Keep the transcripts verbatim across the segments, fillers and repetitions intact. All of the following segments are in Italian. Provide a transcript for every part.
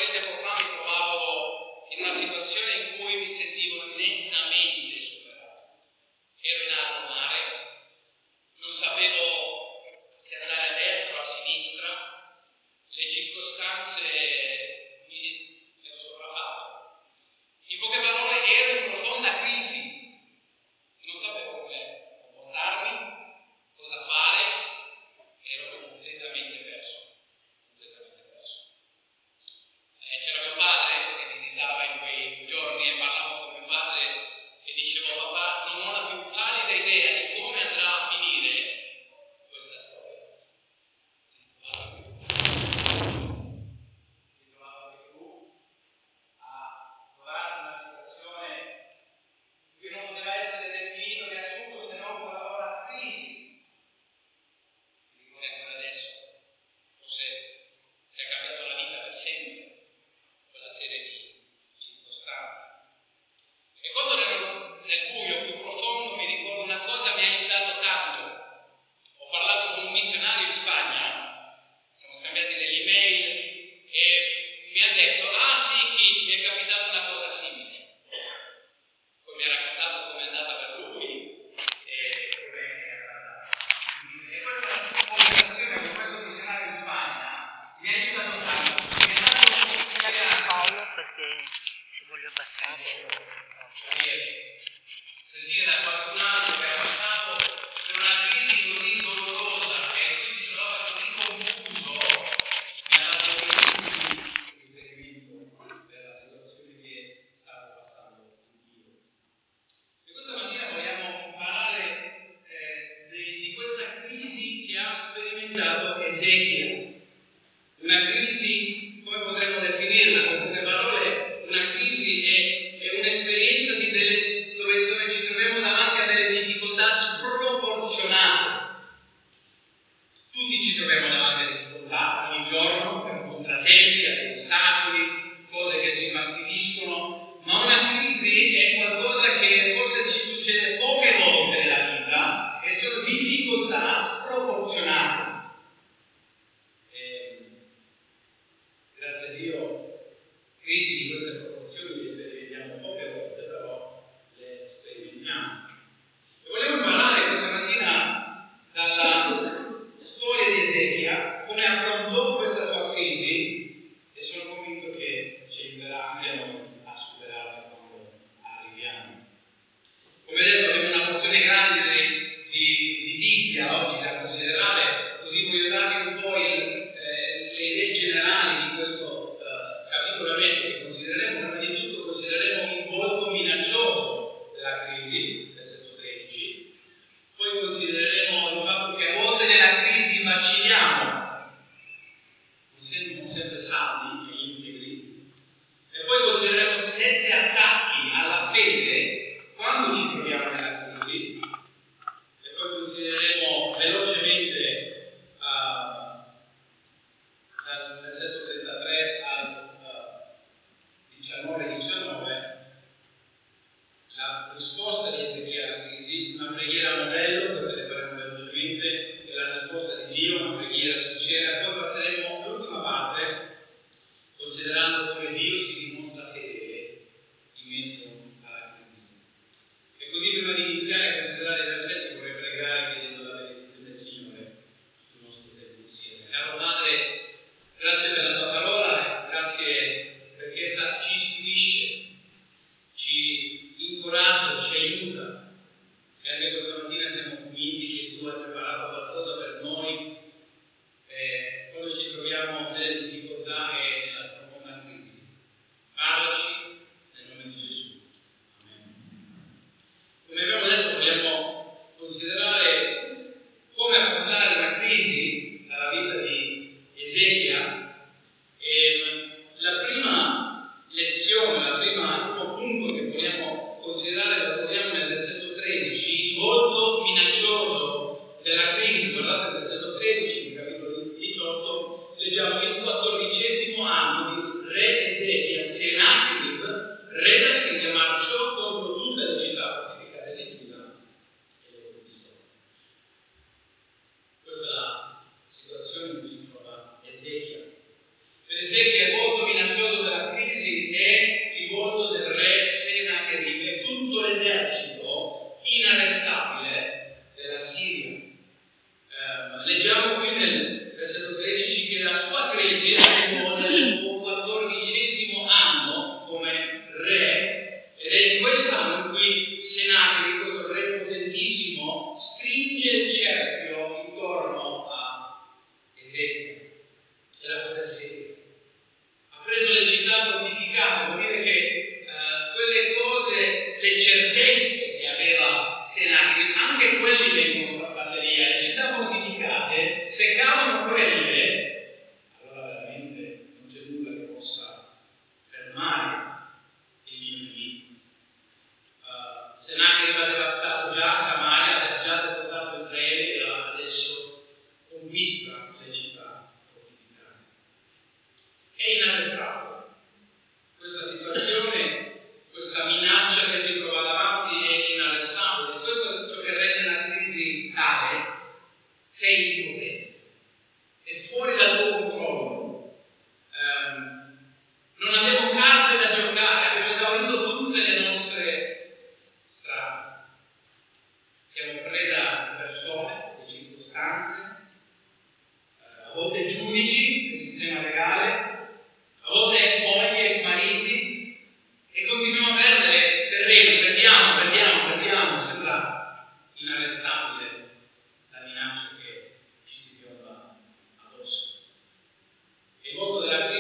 Ezechia è molto minaccioso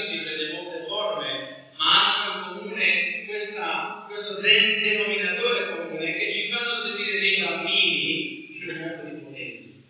crisi prende molte forme, ma hanno in comune questa, questo denominatore comune che ci fanno sentire dei bambini in un mondo di potenti.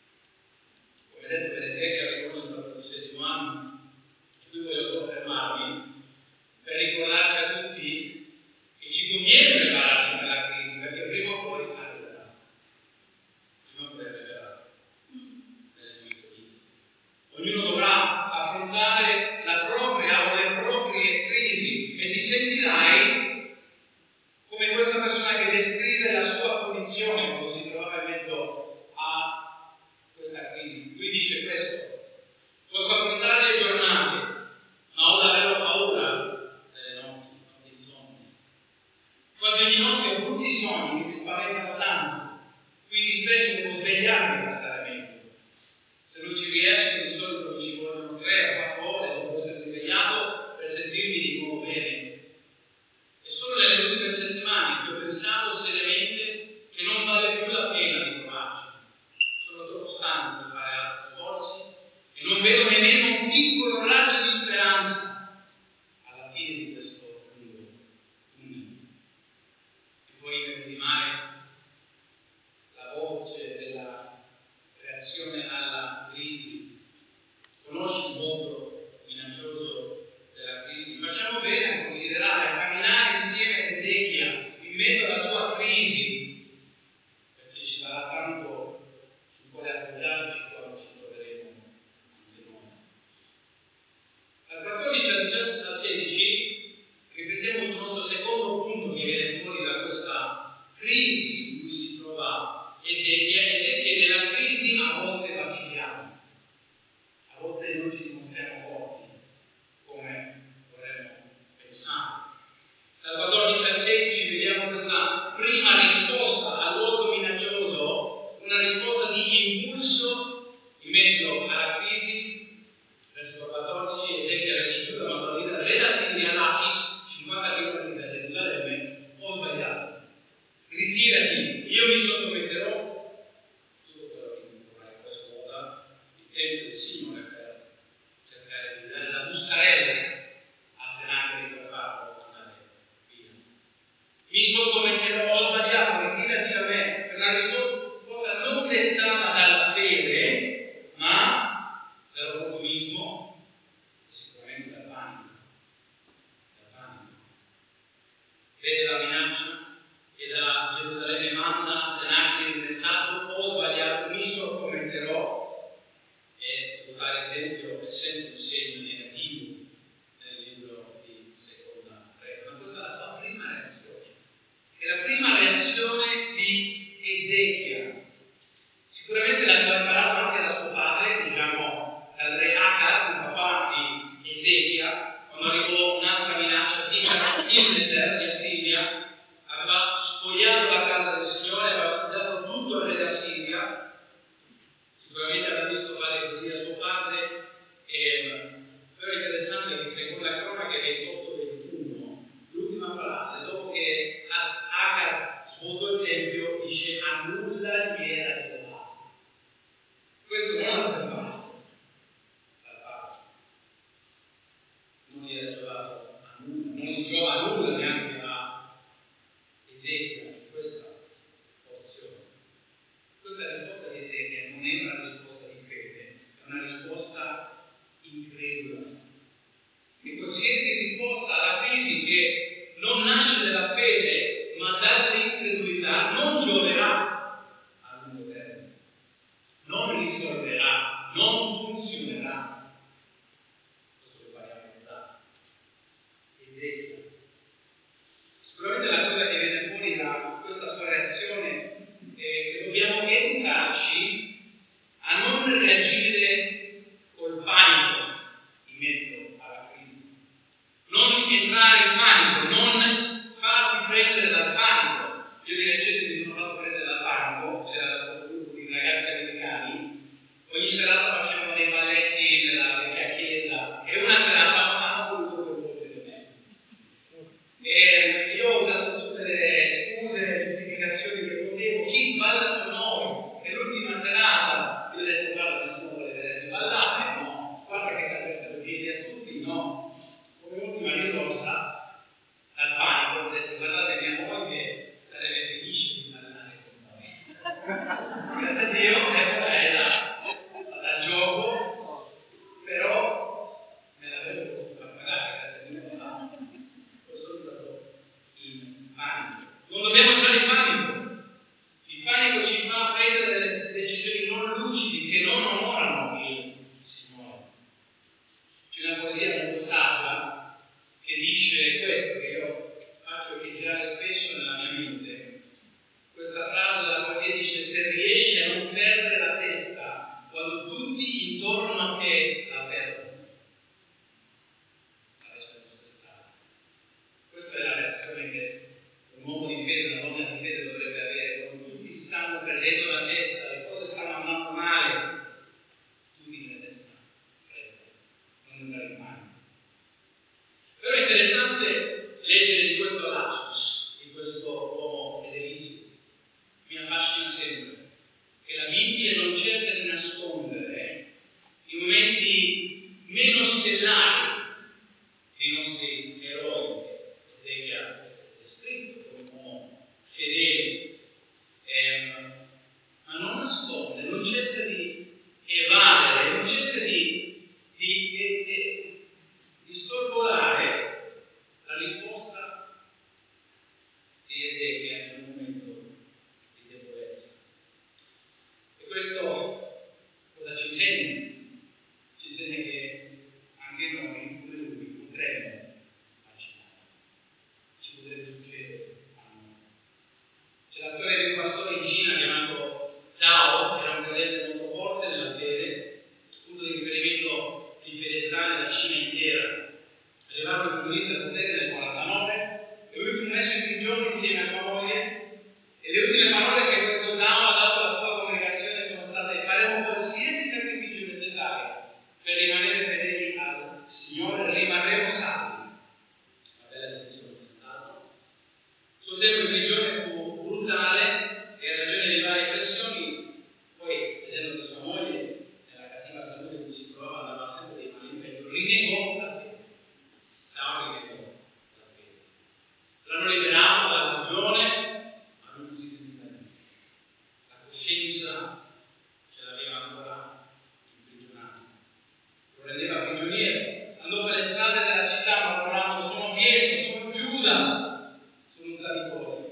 Come detto, per Ezechia ricordo il quattordicesimo anno, e qui voglio soffermarmi per ricordarci a tutti che ci conviene prepararci nella crisi, perché prima o poi arriverà. Prima o poi arriverà nelle nostre vite. Ognuno dovrà affrontare la propria o le proprie crisi e ti sentirai come questa persona che descrive la sua condizione quando si trovava in mezzo a questa crisi. Lui dice questo: posso affrontare le giornate, ma ho davvero paura delle notti, notti insonni. Quasi ogni notte ho brutti sogni che mi spaventano tanto, quindi spesso devo svegliarmi per stare meglio. Se non ci riesco, di solito mi ci vogliono tre o quattro ore dopo essere svegliato per sentirmi di nuovo bene. E solo nelle ultime settimane che ho pensato seriamente che non vale più la pena di provarci. Sono troppo stanco di fare altri sforzi e non vedo nemmeno un piccolo raggio di speranza alla fine di questo lungo tunnel. E poi immedesimare la voce della reazione alla crisi. Conosci il mondo minaccioso della crisi? Facciamo bene a considerare, a camminare insieme a Ezechia in mezzo alla sua crisi, perché ci darà tanto su quale appoggiarci quando ci troveremo anche noi. Dal quattordici al sedici riflettiamo sul nostro secondo punto che viene fuori da questa crisi in cui si trova Ezechia, ed è che nella crisi a volte vacilliamo, a volte non ci dimostriamo forti come vorremmo pensare. Dal quattordici al sedici vediamo questa prima risposta al luogo minaccioso, una risposta di impulso in mezzo alla crisi. Verso quattordici, Ezechia re di Giuda mandò a dire: re da Siria, Lachis, cinquanta chilometri da Gerusalemme, ho sbagliato. Ritirati, io mi sottometterò. Tutto quello che mi vorrei poi svuota il tempo del Signore per cercare di dare la bustarella a Senaccherib per farlo andare via. Mi sottometterò, ho sbagliato, ritirati da me. È una risposta non dettata dalla fede, ma dall'opportunismo e sicuramente dal panico. Dal panico. Vede la minaccia e da Gerusalemme manda a Senaccherib il messaggio: ho sbagliato, mi sottometterò. E svuotare il tempio è sempre un segno negativo nel libro di Seconda Re. Ma questa è la sua prima reazione. È la prima reazione di Ezechia. Sicuramente l'aveva imparato anche da suo padre, diciamo dal re Acaz, il papà di Ezechia, quando arrivò un'altra minaccia, il deserto di Assiria. Aveva spogliato la casa del Signore, aveva dato tutto al re d'Assiria. Sicuramente aveva visto fare così a suo padre, e, però è interessante che secondo la cronaca ventotto ventuno, l'ultima frase, dopo che Acaz svuotò il tempio, dice: a nulla gli era giovato. Questo non l'ha preparato dal padre, non gli era giovato a nulla, non gli giova a nulla neanche a Ezechia in questa porzione. Questa risposta di Ezechia non è una risposta di fede, è una risposta incredula. E qualsiasi risposta alla crisi che non nasce dalla fede ma dall'incredulità non gioverà a lungo termine, non risolverà, non funzionerà. Questo lo impariamo da Ezechia. Sicuramente la cosa che viene fuori da questa sua reazione è che dobbiamo educarci a non reagire col panico in mezzo alla crisi, non entrare in panico, non farti prendere dal panico. Io di recente mi sono fatto prendere dal panico, c'era questo gruppo di ragazzi americani, ogni serata facevano dei balletti nella vecchia chiesa e una serata hanno voluto coinvolgere me. E io ho usato tutte le scuse e giustificazioni che potevo. Chi balla con noi? E l'ultima serata io ho detto: guarda, nessuno vuole vedermi ballare, no? Guarda che calpestano i piedi a tutti, no? molto saggia che dice questo, che io faccio echeggiare spesso nella mia mente. Questa frase della poesia dice: se riesci a non perdere la testa quando tutti intorno a te la perdono, sarai sulla giusta strada. Questa è la reazione che un uomo di fede, una donna di fede dovrebbe avere quando tutti stanno perdendo la testa, le cose stanno andando male. Tu tieni la testa fredda, non andare in panico. Però è interessante leggere di questo lapsus, di questo uomo fedelissimo. Mi affascina sempre che la Bibbia non cerca di nascondere i momenti meno stellari dei nostri eroi. Ezechia è descritto come un uomo fedele, ehm, ma non nasconde, non cerca di evadere, non cerca di, di, di, di, di sorvolare la risposta di Ezechia in un momento di debolezza. E questo cosa ci insegna? Ci insegna che anche noi, come lui, potremmo vacillare. Ci potrebbe succedere a noi. C'è la storia di un pastore in Cina chiamato Dao, era un credente molto forte nella fede, punto di riferimento di fedeltà nella Cina intera. Arrivarono i comunisti al potere nel quarantanove e lui fu messo in prigione insieme a sua moglie, e le ultime parole che questo Dao ha dato alla sua congregazione sono state: faremo qualsiasi sacrificio necessario per rimanere fedeli al Signore, rimarremo salvi. Una bella decisione è stata. Il suo tempo in prigione fu brutale e a ragione di varie pressioni, poi vedendo che sua moglie nella cattiva salute in cui si trovava andava sempre di male in peggio, rinnegò la fede. Dao rinnegò la fede. L'hanno liberato dalla prigione, ma lui non si sentiva bene. La coscienza ce l'aveva ancora imprigionato. Lo rendeva prigioniero. Andò per le strade della città mormorando: sono Pietro, sono Giuda, sono un traditore.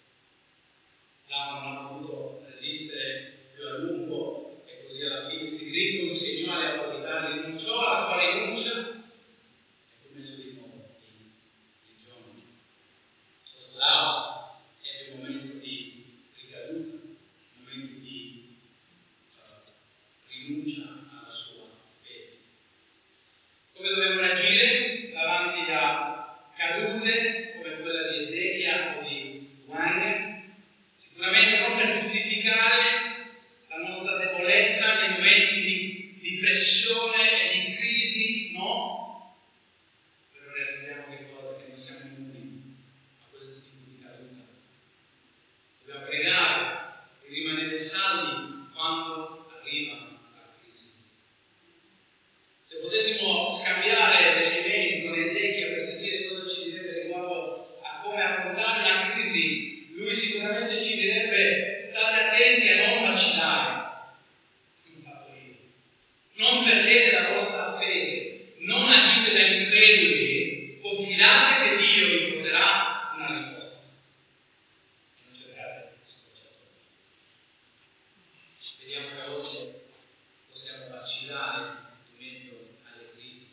Dao non ha potuto resistere più a lungo e così alla fine si riconsegnò alle autorità, rinunciò alla sua rinuncia e fu messo di nuovo in prigione. Questo Dao ebbe un momento di ricaduta, un momento di uh, rinuncia alla sua fede. Come dobbiamo reagire davanti a cadute come quella di Ezechia o di Wang? Sicuramente non per giustificare la nostra debolezza nei momenti di, di pressione e di crisi, no? Però realizziamo che cosa? Che non siamo immuni a questo tipo di caduta. Dobbiamo pregare e rimanere saldi quando arriva la crisi. Se potessimo scambiare degli eventi con Ezechia per sentire cosa ci direbbe riguardo a come affrontare una crisi, lui sicuramente ci direbbe: state attenti a non vacillare. Come ho fatto io. Non perdete la vostra fede, non agite da increduli, confidate che Dio vi porterà una risposta. E non cercate scocciatori. Vediamo che a volte possiamo vacillare in mezzo alle crisi.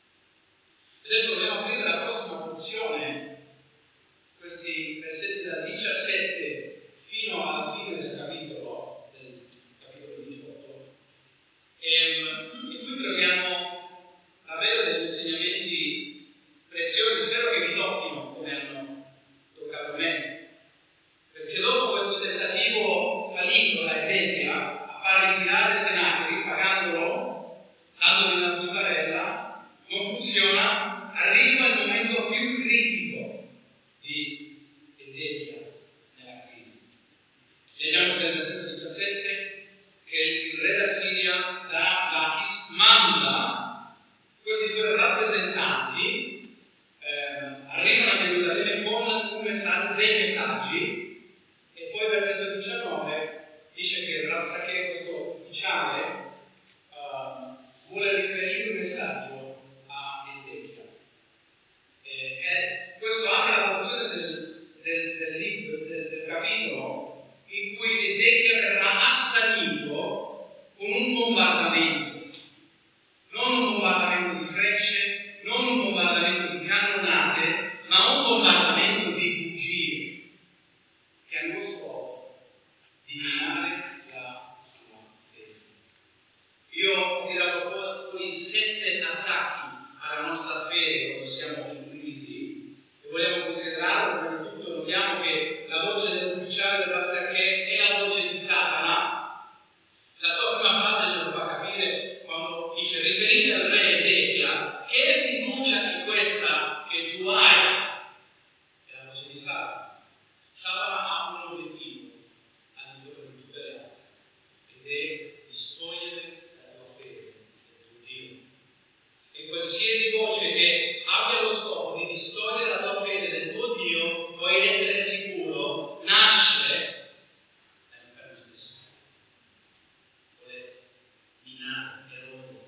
Adesso vogliamo aprire la prossima porzione, questi versetti dal diciassette fino alla fine del capitolo, del capitolo diciotto, e, e qui troviamo davvero degli insegnamenti preziosi. Spero che vi tocchino come hanno toccato me, perché dopo questo tentativo fallito da Ezechia a far ritirare Senaccherib, pagandolo, dandogli una bustarella, non funziona, arriva il momento più critico di Ezechia nella crisi. Leggiamo nel versetto diciassette che il re d'Assiria, da Lachis, manda questi suoi rappresentanti, eh, arrivano a Gerusalemme con un messaggio, dei messaggi, e poi versetto diciannove dice che il Rabsakeh, questo ufficiale, eh, vuole riferire un messaggio a Ezechia. Eh, eh, questo apre la porzione del, del, del libro, del, del capitolo, in cui Ezechia verrà assalito con un bombardamento. Non un bombardamento di frecce, non fede quando siamo in crisi e vogliamo considerarlo, prima di tutto notiamo che la voce dell'ufficiale del Rabsakeh è la voce di Satana. La sua prima frase ce lo fa capire quando dice: riferite al re Ezechia, che fiducia è questa che tu hai? È la voce di Satana. Satana ha un obiettivo al di sopra di tutte le altre, ed è distogliere la tua fede del tuo Dio. E qualsiasi voce che abbia lo scopo di distogliere la tua fede del tuo Dio, puoi essere sicuro, nasce dall'inferno stesso. Vuole minare, erodere.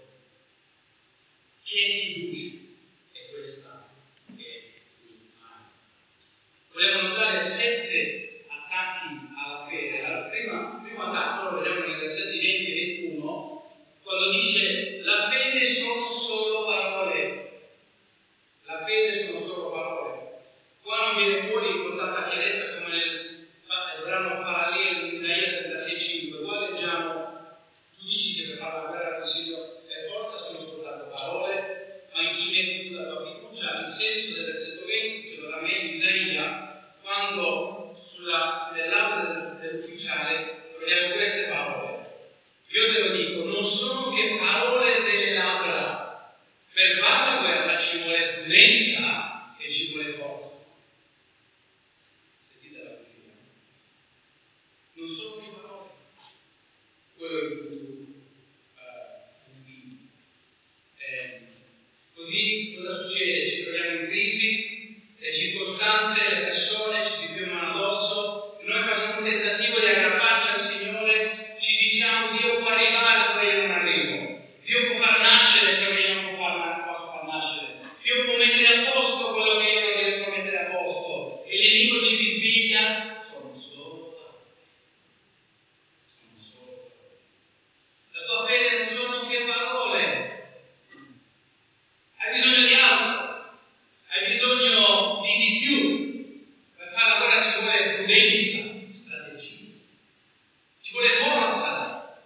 Che fiducia è questa che tu hai? Volevo notare sette attacchi alla fede. Allora, prima, il primo attacco lo vediamo nei versetti venti e ventuno, quando dice: la fede sono solo parole. La fede sono solo parole. Qua non viene fuori con tanta chiarezza come nel brano parallelo di Isaia trentasei cinque. Qua leggiamo: tu dici che per fare la guerra al Consiglio e forza sono soltanto parole, ma in chi metti tu la tua fiducia? Il senso del versetto venti ce lo dà meglio Isaia, quando sulla, sulle labbra dell'ufficiale troviamo queste parole. Io te lo dico, non sono che parole delle labbra. Per fare la guerra ci vuole prudenza e ci vuole forza. Sentite la cucina. Non sono che parole. Quello in cui tu confidi. Eh, così cosa succede? Ci troviamo in crisi, le circostanze, le persone ci si piomano addosso, noi facciamo un tentativo di aggrapparci al Signore, ci diciamo: Dio può arrivare dove io non arrivo, Dio può far nascere ciò che io non può far, posso far nascere, Dio può mettere a posto quello che io non riesco a mettere a posto, e il nemico ci risveglia. Sono solo parole. Sono solo parole. La tua fede non sono che parole. Hai bisogno di altro, hai bisogno di di più. Per fare la guerra ci vuole prudenza, strategia, ci vuole forza,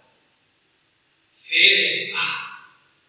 fede. Ah,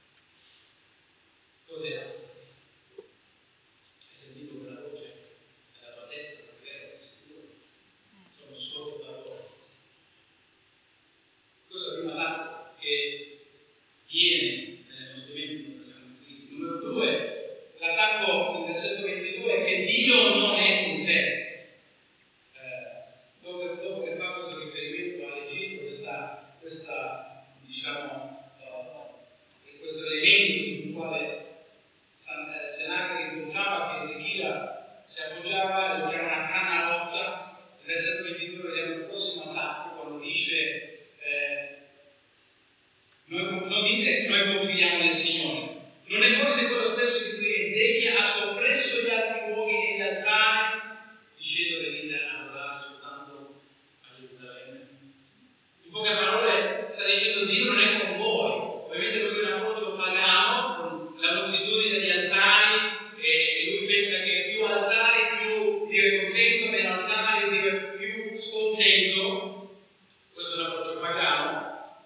cos'è la fede? Hai sentito quella voce? Nella tua testa, davvero, sicuro? Sono solo parole. Questo è il primo attacco che viene nelle nostre menti quando siamo in crisi. Numero due, l'attacco nel versetto ventidue è che Dio non è con te. Eh, dopo, dopo che fa questo riferimento all'Egitto, questa, questa diciamo, uh, questo elemento sul quale eh, Sennacherib pensava che Ezechia si appoggiava, e lo chiama una canna rotta. Nel versetto ventidue vediamo il prossimo attacco, quando dice: eh, noi, non dite noi confidiamo nel Signore. Non è forse quello stesso di cui Ezechia ha soppresso gli altri luoghi e gli altari, dicendo: venite a adorare soltanto a Gerusalemme? In poche parole sta dicendo: Dio non è con voi. Ovviamente lui ha un approccio pagano, con la moltitudine degli altari, e lui pensa che più altari più Dio è contento, meno altari Dio è più scontento. Questo è un approccio pagano.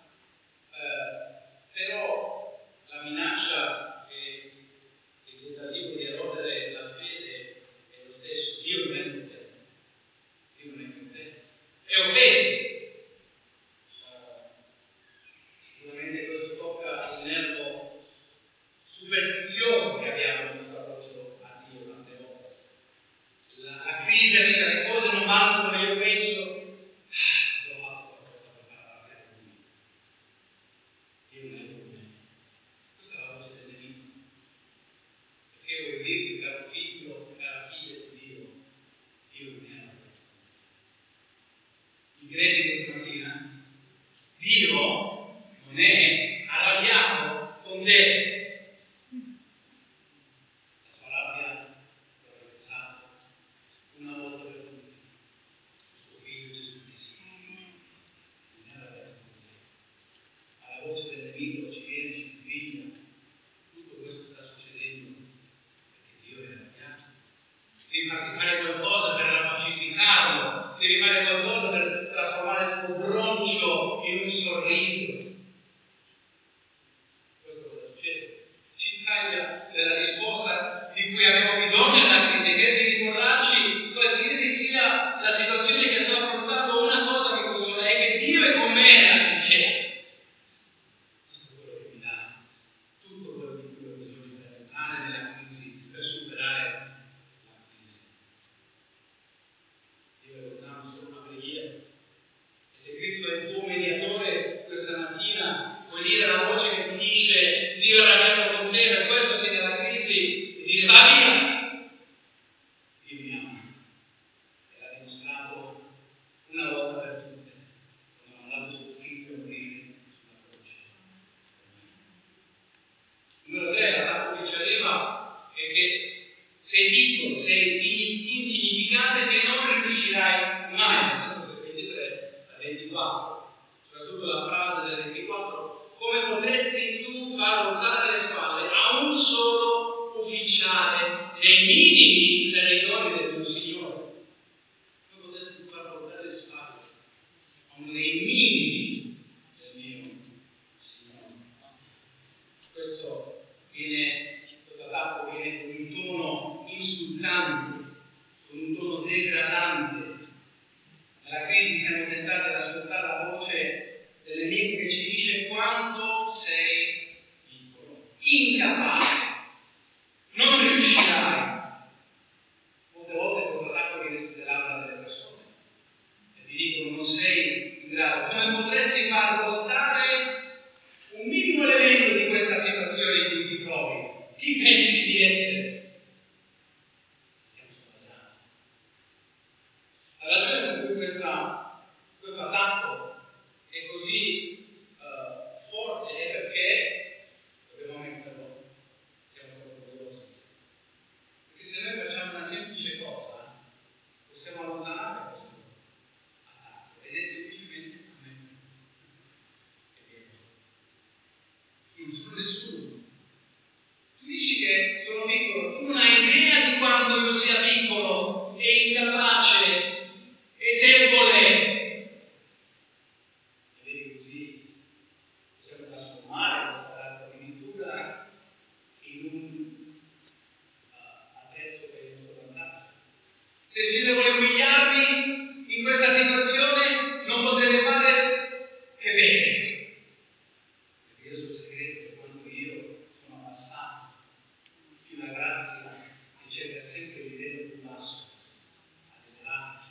Però la minaccia che il tentativo di erodere la fede è lo stesso. Dio non è con te. Dio non è con te. È offeso. Uh, sicuramente questo tocca il nervo superstizioso che abbiamo nel nostro approccio a Dio tante volte. La, la crisi arriva, le cose non vanno come io penso. Ah, ho fatto qualcosa per far arrabbiare Dio. Dio non è con me. Questa è la voce del nemico. Perché vuoi dirti, caro figlio, cara figlia di Dio, Dio non è arrabbiato. Mi credi questa mattina? Dio non è arrabbiato con te. La sua rabbia l'ho riversato una volta per tutti su suo figlio Gesù Cristo. Non è arrabbiato con te. Alla voce del nemico ci viene, ci sveglia. Tutto questo sta succedendo perché Dio è arrabbiato. Devi farti fare qualcosa per pacificarlo, devi fare qualcosa per trasformare il suo broncio in un sorriso. Questo cosa succede? Ci taglia della risposta sei piccolo, sei insignificante che non riuscirai mai. Versetto ventitré al ventiquattro, soprattutto la frase del ventiquattro: come potresti tu far voltare le spalle a un solo ufficiale dei minimi servitori del tuo Signore? Come potresti far voltare le spalle a uno dei minimi del mio Signore? Questo viene, questo attacco viene con un tono insultante, con un tono degradante. Nella crisi siamo tentati ad ascoltare la voce del nemico che ci dice quanto sei piccolo, incapace, non riuscirai. Molte volte questo attacco viene sulle labbra delle persone e ti dicono non sei in grado. Come potresti far voltare un minimo elemento di questa situazione in cui ti trovi? Chi pensi di essere? Siamo scoraggiati. La ragione per cui questa, questo attacco è così uh, forte è perché, dobbiamo metterlo, siamo troppo orgogliosi. Perché se noi facciamo una semplice cosa, possiamo allontanare questo attacco ed è semplicemente ammettere. È vero. Non sono nessuno. Tu dici che sono piccolo, tu non hai idea di quanto io sia piccolo e incapace e debole. E vedi, così possiamo trasformare questo attacco addirittura in un uh, attrezzo per il nostro vantaggio. Se il Signore vuole umiliarmi in questa situazione, non potrete fare che bene. Perché io sono il segreto di quanto io sono abbassato più la grazia che cerca sempre il livello più basso ad elevarci.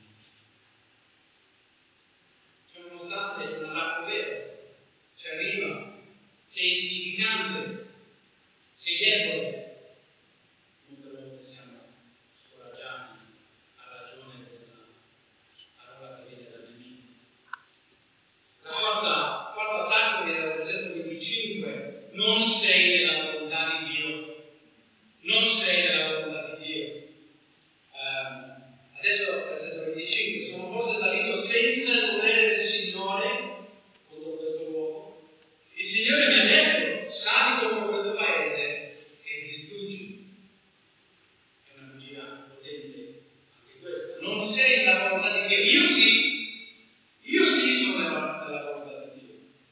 Cioè, nonostante è un attacco vero, ci arriva, sei insignificante, sei debole, molte volte siamo scoraggiati a ragione della parola che viene dal nemico. La quarta, quarto attacco viene dal versetto venticinque: non sei nella volontà di Dio. Non sei nella volontà di Dio. Um, adesso versetto venticinque: sono forse salito senza il volere del Signore contro questo luogo. Il Signore mi ha detto: sali contro questo paese e distruggi. È una bugia potente anche questa. Non sei nella volontà di Dio. Io sì, io sì sono nella, nella volontà di Dio.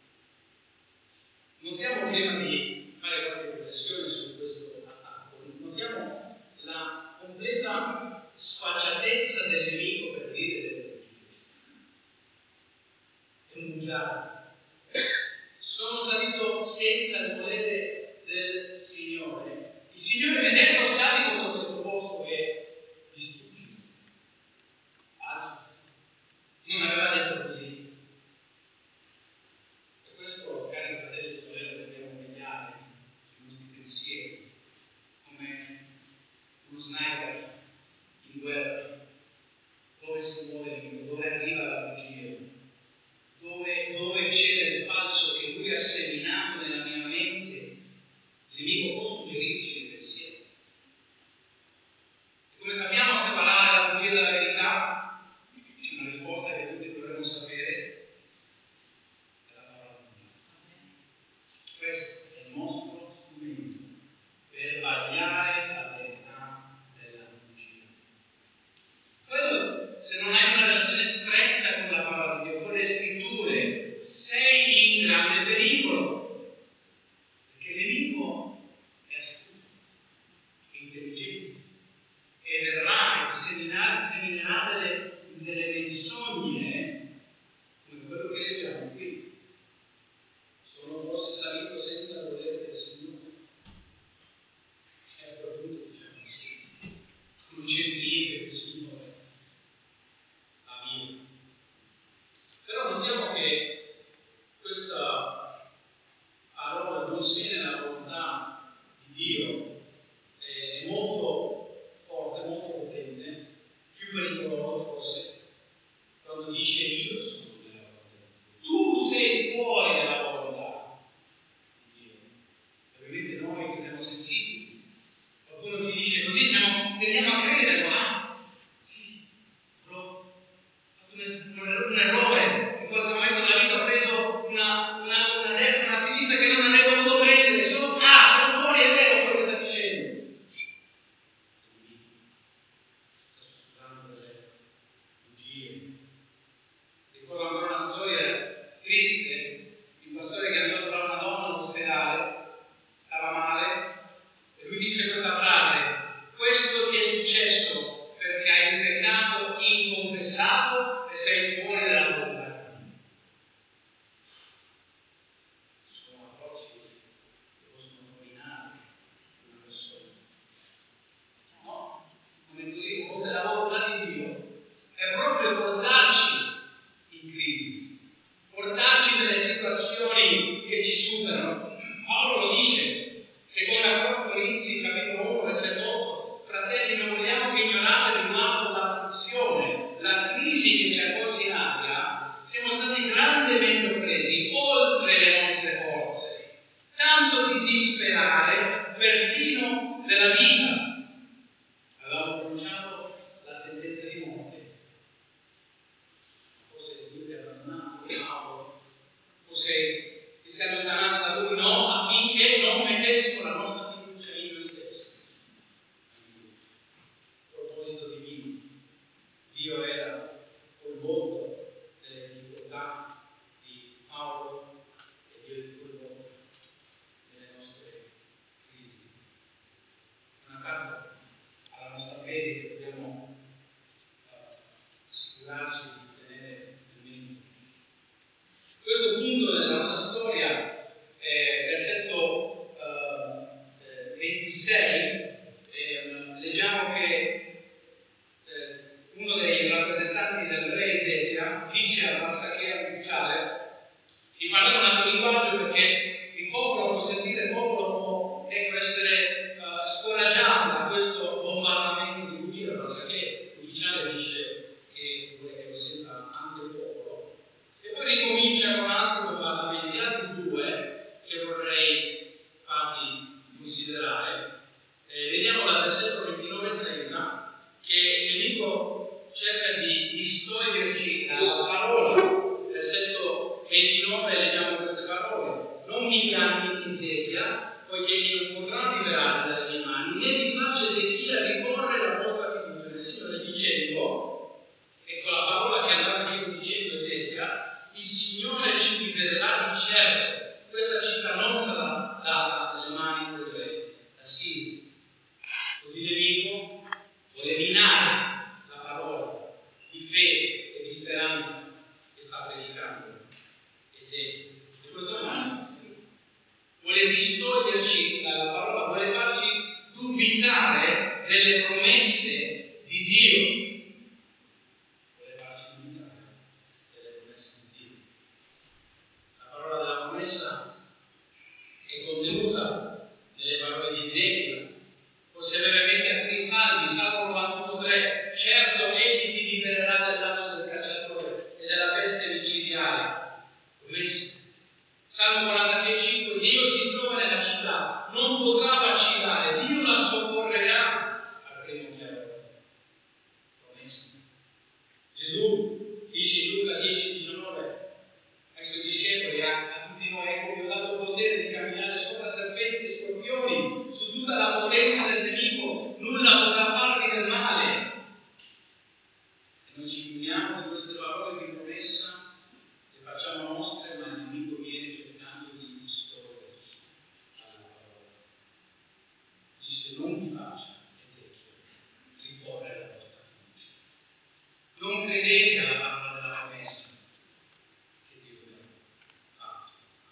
Notiamo, prima di fare qualche riflessione su questo attacco, notiamo la completa sfacciatezza del nemico per dire delle bugie. È un bugiardo. Sono salito senza il volere del Signore. Il Signore mi ha detto: sali contro questo posto e distruggi. Falso. Non aveva detto così. Per questo, cari fratelli e sorelle, dobbiamo vegliare sui nostri pensieri come uno sniper in guerra. Dove si muove il nemico, dove arriva la bugia, dove, dove c'è del falso che lui ha seminato nella mia mente. Il nemico può suggerirci dei pensieri. E come sappiamo separare la bugia dalla verità? C'è una risposta che tutti dovremmo sapere: è la parola di Dio. Questo è il nostro strumento per vagliare la verità della bugia. Quello, se non hai una relazione stretta con la parola di Dio, con le scritture, sei in grande pericolo, perché il nemico è astuto, è intelligente e verrà e seminerà, seminerà delle, delle menzogne come quello che leggiamo qui. Sono forse salito senza il volere del Signore. E a quel punto diciamo sì, concepire il Signore la via. Però notiamo che questa parola non sei nella volontà di Dio è molto forte, molto potente, più pericoloso forse finisce così, siamo, tendiamo a credere, ah, sì, ho fatto un, un errore, in qualche momento della vita ho preso una, una, una destra, una sinistra che non avrei dovuto prendere, sono, ah, sono fuori, è vero quello che sta dicendo. Sta sussurrando delle bugie. Ricordo ancora una storia triste di un pastore che andò a trovare una donna all'ospedale, stava male, e lui disse questa frase: questo ti è successo perché hai un peccato inconfessato e sei fuori dalla volontà di Dio. Sono approcci che possono rovinare una persona. No, non è così. A volte la volontà di Dio è proprio portarci in crisi, portarci nelle situazioni che ci superano. Paolo lo dice, seconda Corinzi, capitolo uno, versetto otto: fratelli, non vogliamo che ignorate riguardo l'afflizione, la crisi che ci ha colti in Asia, siamo stati grandemente presi oltre le nostre forze, tanto di disperare perfino della vita. Avevamo pronunciato la sentenza di morte. Forse Dio ti ha abbandonato, Paolo, forse ti sei allontanato da lui, no, affinché non mettessimo la nostra fiducia in noi stessi. A proposito divino, Dio era coinvolto nelle difficoltà di Paolo e Dio è coinvolto nelle nostre crisi. Una carta alla nostra fede che dobbiamo uh, assicurarci di tenere in mente. Questo punto della nostra storia, eh, versetto uh, ventisei, eh, leggiamo che eh, uno dei rappresentanti del re Ezechia dice al Rabsakea ufficiale di parlare un altro linguaggio perché il popolo può sentire, il popolo può ecco, essere uh, scoraggiato da questo bombardamento di bugie. Il Rabsakea ufficiale dice che vuole che lo senta anche il popolo. E poi ricomincia con altri bombardamenti, altri due che vorrei farvi considerare. Eh, vediamo dal versetto ventinove e trenta che il nemico cerca di distoglierci dalla parola. Versetto ventinove leggiamo queste parole: non mi inganni Ezechia, poiché io non potrà liberare dalle mie mani, né vi faccia Ezechia riporre la vostra fiducia nel Signore, dicendo, ecco la parola che andava dicendo Ezechia: il Signore ci libererà di certo, questa città non sarà data nelle mani del re d'Assiria. Così il nemico vuole minare la parola di fede e di speranza che sta predicando Ezechia. E questo modo vuole distoglierci dalla parola, vuole farci dubitare delle promesse di Dio. Vuole farci dubitare delle promesse di Dio. La parola della promessa è contenuta nelle parole di Ezechia. Forse brevemente alcuni salmi, Salmo novantuno tre: certo egli ti libererà dal lasso del cacciatore e della peste micidiale. Promessa. Salmo quarantasei cinque: Dio si trova nella città, non potrà vacillare, Dio la soccorrerà al primo chiaro. Promessa. Gesù dice in Luca dieci diciannove ai suoi discepoli, a, a tutti noi: ecco, vi ho dato il potere di camminare sopra serpenti e scorpioni, su tutta la potenza del nemico, nulla potrà farvi del male. E noi ci uniamo di queste parole di promessa, le facciamo nostre, ma il nemico viene cercando di distoglierci dalla parola. Dice: non vi faccia, Ezechia, riporre la vostra fiducia. Non credete alla parola della promessa che Dio vi ha fatto.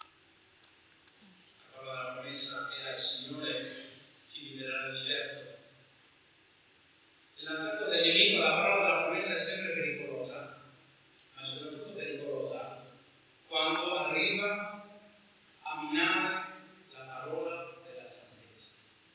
La parola della promessa era: il Signore ci libererà di certo. Nell'attacco del nemico la parola della promessa è sempre pericolosa, ma soprattutto pericolosa quando arriva a minare la parola della salvezza.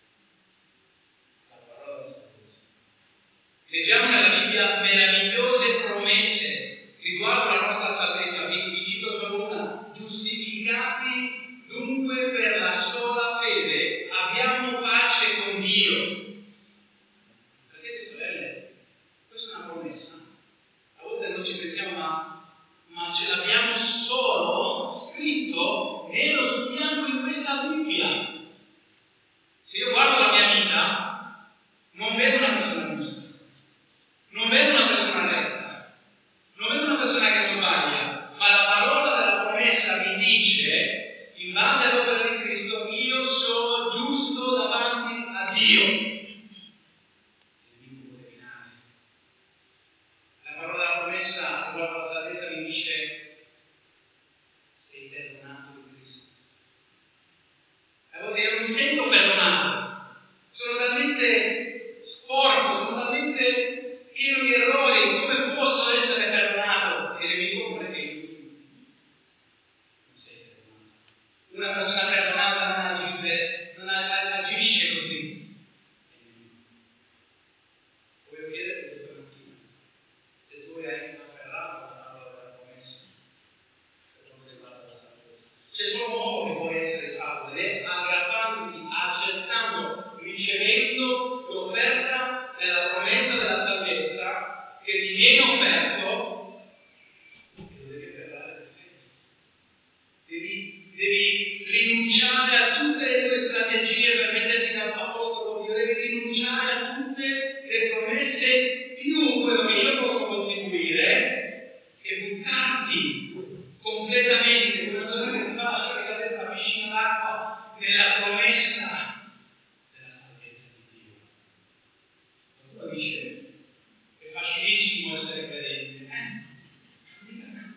La parola della salvezza. Leggiamo nella Bibbia meravigliose promesse riguardo alla nostra salvezza. Vi, vi cito solo una: giustificati dunque per la sola fede abbiamo pace con Dio Dio. Il nemico vuole minare. La parola della promessa riguardo alla salvezza mi dice: sei perdonato in Cristo. E vuol dire, non mi sento perdonato, sono talmente sporco, sono talmente pieno di errori, come posso essere perdonato? E il nemico vuole che io non sei perdonato. Una persona perdonata non agisce, non agisce così. Voglio chiederti questa mattina se tu hai afferrato la parola della promessa per quanto riguarda la salvezza. C'è solo un modo che puoi essere salvo, ed è aggrappandoti, accettando, ricevendo l'offerta della promessa della salvezza che ti viene offerto, e lo devi afferrare per fede. Devi, devi rinunciare a tutte le tue strategie per metterti da posto con Dio, devi rinunciare a tutte le promesse più quello che io posso contribuire e buttarti completamente, come una donna che si fa lasciare cadere in una piscina d'acqua, nella promessa della salvezza di Dio. Qualcuno dice: è facilissimo essere credente. Eh,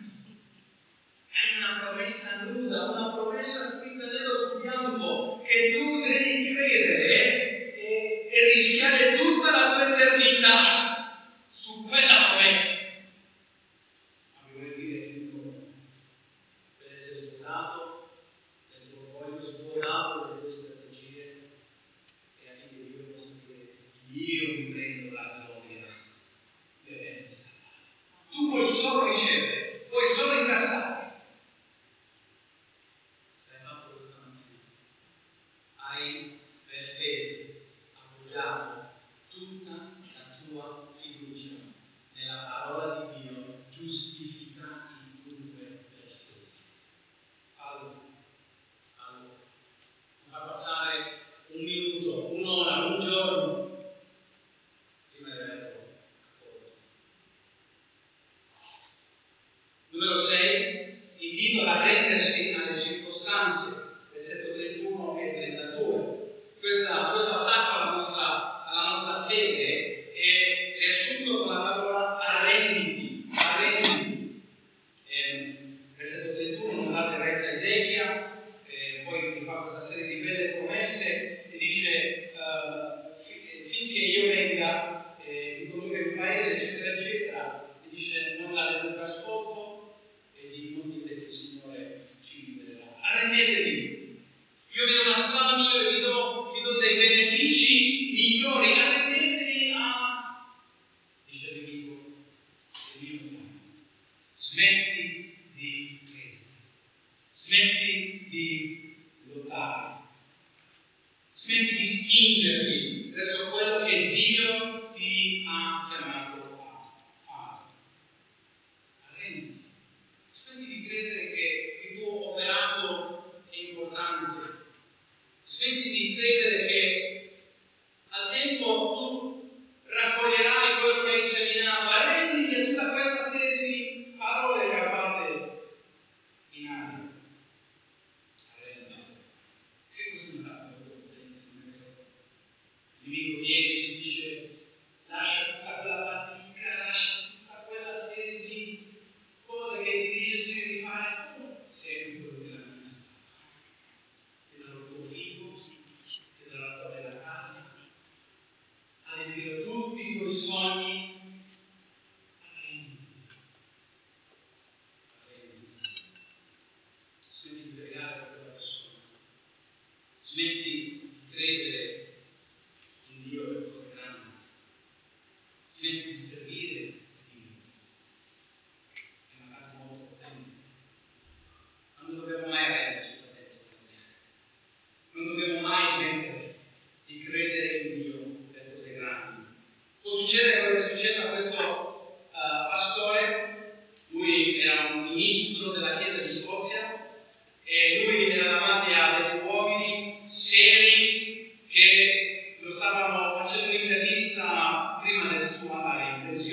è una promessa nuda, una promessa scritta nero su bianco, che tu devi credere e, e rischiare tutta la tua eternità su quella promessa. Ma mi vuoi dire che uno, per essere svuotato del tuo orgoglio, svuotato delle tue strategie, e anche Dio possa dire: io mi prendo la gloria di averti salvato. Tu puoi solo ricevere, puoi solo incassare. L'hai fatto questa mattina. Hai per fede appoggiato tutta la tua fiducia nella parola di Dio, giustificati dunque per fede. Fallo, fallo. Non fa passare un minuto, un'ora, un giorno prima di averlo accolto. Numero sei, invito ad arrendersi alle circostanze, versetto trentuno e trentadue. Questa, questo attacco alla nostra, alla nostra fede è riassunto con la parola arrenditi, arrenditi. Eh, versetto trentuno: non date retta a Ezechia, eh, poi mi fa questa serie di belle promesse e dice: uh, finché io venga, eh, vi condurrò in un paese, eccetera, eccetera, e dice: non l'avete per ascolto, e di, non dite che il Signore ci libererà. Arrendetevi. Io vi do una strada migliore, vi do, vi do dei benefici migliori, arrendetevi a, dice il nemico, il mio piano. Smetti di credere, smetti di lottare, smetti di spingerti verso quello che Dio ti ha chiamato a fare. Arrenditi, smetti di credere che il tuo operato è importante. Smetti di credere che al tempo tu raccoglierai quello che hai seminato. Arrenditi a tutta questa serie di parole campate in aria. Arrenditi. Che cosa mi fa molto potente, non è vero? Il nemico viene e ci dice: lascia tutta quella fatica, lascia tutta quella serie di cose che ti dice il Signore di fare. Tu segui quello che la mia strada. Ti darò il tuo figlio, ti darò la tua bella casa, adempirò tutti i tuoi sogni. Arrenditi. Arrenditi. Smetti di pregare per quella persona. Smetti di credere in Dio per cose grandi. Smetti di servire Dio. È una cosa molto potente. Ma non dobbiamo mai arrenderci, fratelli. Non dobbiamo mai smettere di credere in Dio per cose grandi. Può succedere quello che è successo a questo uh, pastore. Lui era un ministro della chiesa di Scozia e lui era davanti a degli uomini seri che lo stavano facendo un'intervista prima del suo andare in pensione.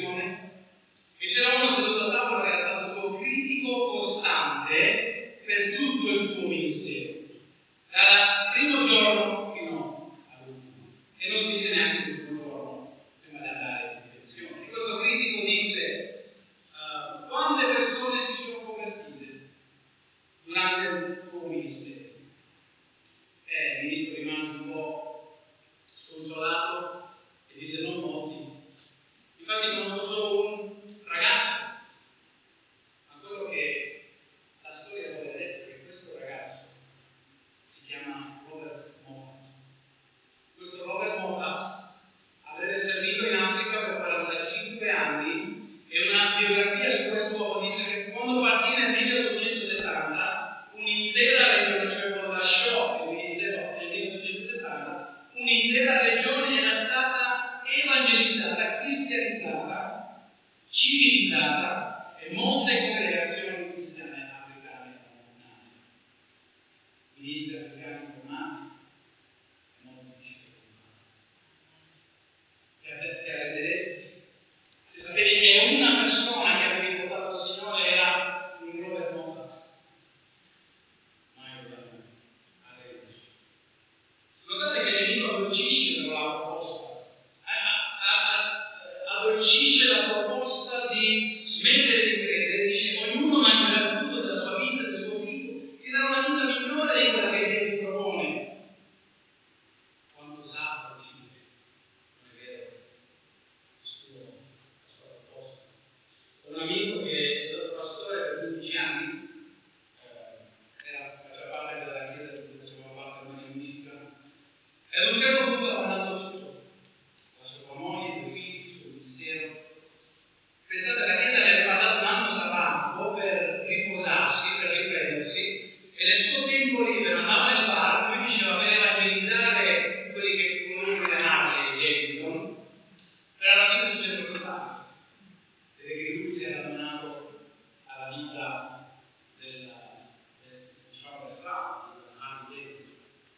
se non molti. Infatti conosco solo un ragazzo, ma quello che la storia poi ha detto è che questo ragazzo si chiama Robert Moffat. Questo Robert Moffat avrebbe servito in Africa per quarantacinque anni e una biografia su quest'uomo dice che quando partì nel milleottocentosettanta un'intera regione, cioè quando lasciò il ministero nel milleottocentosettanta, un'intera regione era stata evangelizzata, cristianizzata, civilizzata e molte congregazioni cristiane africane erano nate. Ministri africani formati e molti discepoli. Ti arrenderesti? Se sapevi che una persona che aveva incontrato il Signore era un Robert Moffat, noi dobbiamo arrenderci. Notate che il nemico addolcisce però la proposta, addolcisce la proposta di smettere di credere, dice ognuno mangerà il frutto della sua vita, del suo figlio, ti darà una vita migliore di quella che Dio ti propone. Quanto sa uccide, non è vero? Un amico che è stato pastore per undici anni, eh, era, faceva parte della chiesa di cui faceva parte ormai in Michigan, e ad un certo punto ha mandato tutto, la sua moglie, i due figli, il suo ministero. Pensate, la chiesa le aveva dato un anno sabbatico per riposarsi, per riprendersi, e nel suo tempo libero andava nel bar, lui diceva per evangelizzare quelli che conoscono le Harley, gli Edison, per alla fine succede il contrario. Vede che lui si è abbandonato alla vita della, del, diciamo, la strada, della Harley Davidson.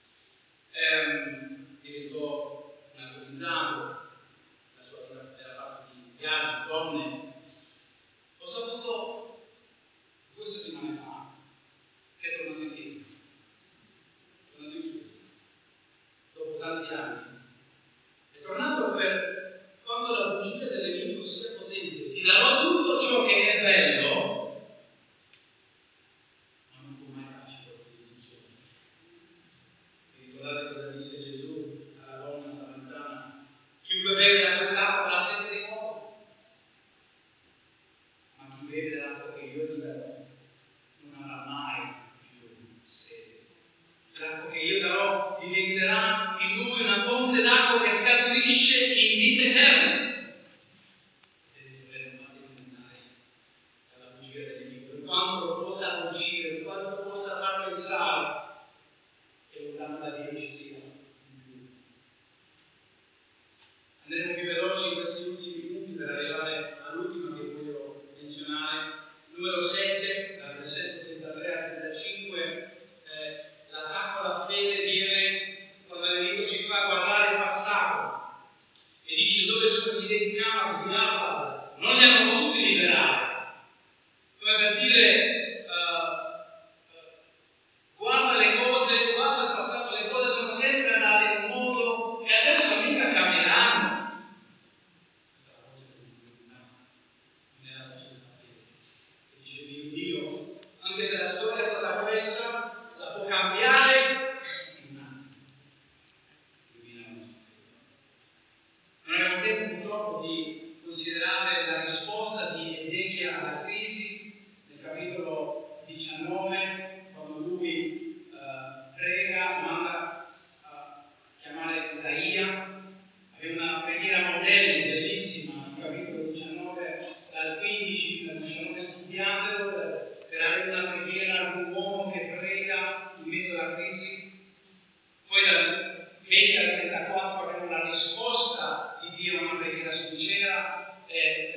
Ehm, diventò un alcolizzato, la sua vita era fatta di viaggi, donne. Ho saputo due settimane fa che è tornato in chiesa, è tornato in chiesa, dopo tanti anni. È tornato per quando la bugia del nemico sia potente. Ti darò tutto ciò che è bello, ma non può mai darci qualche decisione. Vi ricordate cosa disse Gesù alla donna samaritana? Chiunque beve da quest'acqua avrà sete di nuovo, ma chi beve dell'acqua che io gli darò non avrà mai più sete. L'acqua che io darò diventerà in lui una fonte d'acqua che scaturisce in vita eterna. Dalla bugia del nemico, per quanto lo possa addolcire, per quanto lo possa far pensare che lontano da Dio ci sia di più. Andremo più veloci in questi ultimi punti per arrivare all'ultimo che voglio menzionare. Numero sette, dal versetto trentatré al trentacinque, eh, l'attacco alla fede viene quando il nemico ci fa guardare il passato e dice dove sono gli dei di Nabal, non li hanno potuti liberare. Come per dire, uh, uh, guarda le cose, guarda il passato, le cose sono sempre andate in un modo e adesso mica cambieranno. Questa è la voce dell'umanità, non è la voce della fede. E dice Dio, Dio, anche se la storia è stata questa, la può cambiare in un attimo. Non abbiamo tempo purtroppo di considerare la risposta di Ezechia alla crisi nel capitolo diciannove, quando lui eh, prega, manda a chiamare Isaia. Aveva una preghiera modello bellissima nel capitolo diciannove, dal quindici fino al diciannove, studiatelo per, per avere una preghiera di un uomo che prega in mezzo alla crisi. Poi dal venti al trentaquattro abbiamo la risposta di Dio a una preghiera sincera, eh,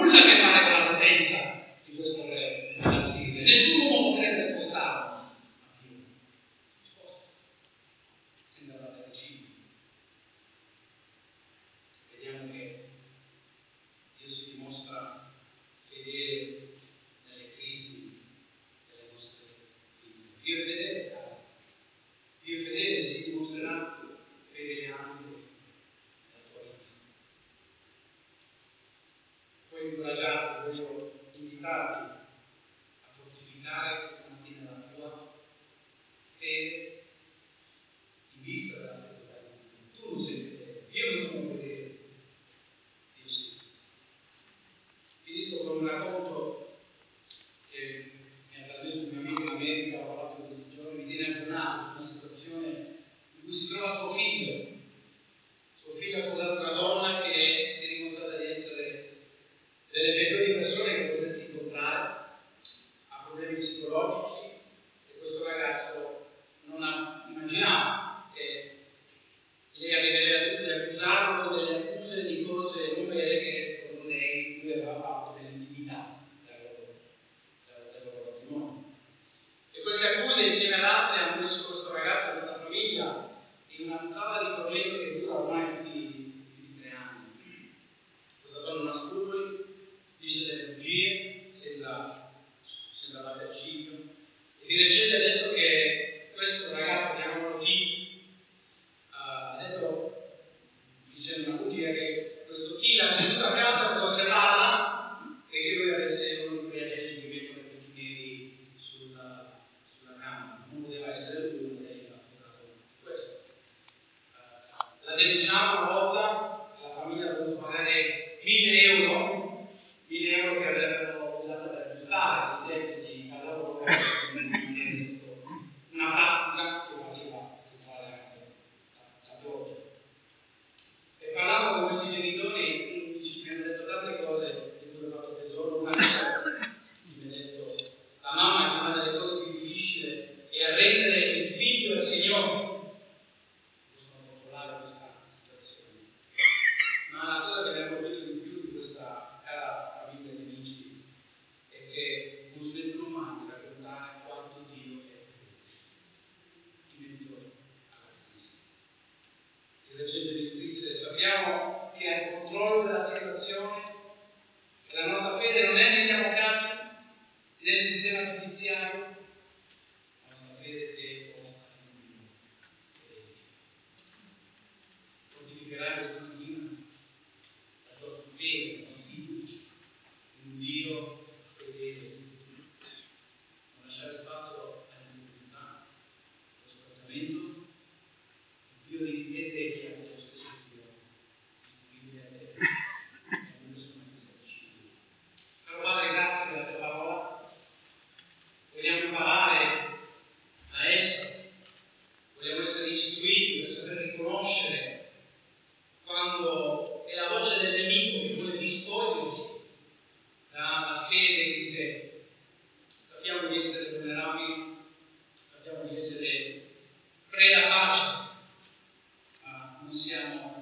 nulla a che fare con la potenza di questo re della Siria. Nessun uomo potrebbe spostarlo, ma Dio sposta, senza battere cibo. Vediamo che Dio si dimostra fedele nelle crisi delle nostre vite. Dio è fedele, caro. Dio è fedele e si dimostrerà fedele anche nella tua vita. Puoi incoraggiarti, voglio invitarti a fortificare questa mattina la tua fede in vista della fedeltà di Dio. Tu non sei fedele, io non sono fedele, Dio sì. Finisco con un racconto che mi ha trasmesso un mio amico in America, ho parlato in questi giorni, mi tiene aggiornato su una situazione in cui si trova suo figlio. Suo figlio ha sposato una donna che si è dimostrata di essere delle peggiori persone che potessi incontrare, ha problemi psicologici e questo ragazzo non ha immaginato che lei arriverebbe ad accusarlo con delle accuse di cose non vere che secondo lei lui aveva fatto nell'intimità del loro, del loro matrimonio. E queste accuse insieme ad altre hanno messo questo ragazzo e questa famiglia in una strada di tormento che dura ormai più di, più di tre anni. Questa donna non ha scrupoli, dice delle bugie senza, senza battere ciglio. E di recente ha detto che questo ragazzo, chiamavano T, uh, ha detto, dicendo una bugia, che questo T l'ha seduto a casa per osservarla e che lui avesse uno di quegli agenti che mettono i prigionieri sulla, sulla cama. Non poteva essere lui, ma lei ha posato questo. Uh, la denunciava una volta, la famiglia ha dovuto pagare mille euro, mille euro che avrebbero usato per aggiustare il tetto di casa loro, una plastica che faceva entrare anche la, la pioggia. E parlando con questi genitori mi hanno detto tante cose di cui ho fatto tesoro. Una cosa mi ha detto: la mamma che una delle cose più difficili è arrendere il figlio al Signore. Possono controllare questa situazione. Ma la cosa che mi ha colpito di più di questa cara famiglia di amici è che non smettono mai di raccontare quanto Dio è in mezzo alla crisi. Il recente mi scrisse: sappiamo che ha il controllo della situazione e la nostra fede non è negli avvocati né nel sistema giudiziario, la nostra fede è posta in Dio. Fortificherai questa mattina la tua fede, la tua fiducia in un Dio fedele. Non lasciare spazio all'incredulità, allo scoraggiamento. Il Dio di Ezechiel è lo stesso Dio disponibile a te, è una persona che si avvicina. Caro Padre, grazie per la tua parola. Vogliamo imparare da essa, vogliamo essere istruiti per saper riconoscere quando è la voce del nemico che vuole distoglierci dalla fede in te. Sappiamo di essere vulnerabili, sappiamo di essere preda facile, ma non siamo